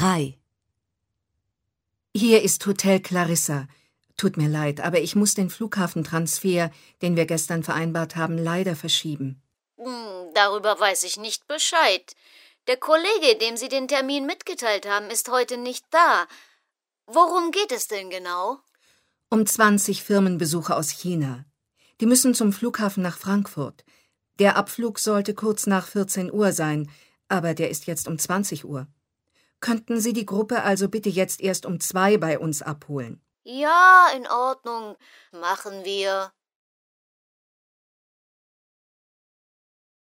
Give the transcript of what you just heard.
3. Hier ist Hotel Clarissa. Tut mir leid, aber ich muss den Flughafentransfer, den wir gestern vereinbart haben, leider verschieben. Darüber weiß ich nicht Bescheid. Der Kollege, dem Sie den Termin mitgeteilt haben, ist heute nicht da. Worum geht es denn genau? Um 20 Firmenbesucher aus China. Die müssen zum Flughafen nach Frankfurt. Der Abflug sollte kurz nach 14 Uhr sein, aber der ist jetzt um 20 Uhr. Könnten Sie die Gruppe also bitte jetzt erst um 2 bei uns abholen? Ja, in Ordnung. Machen wir.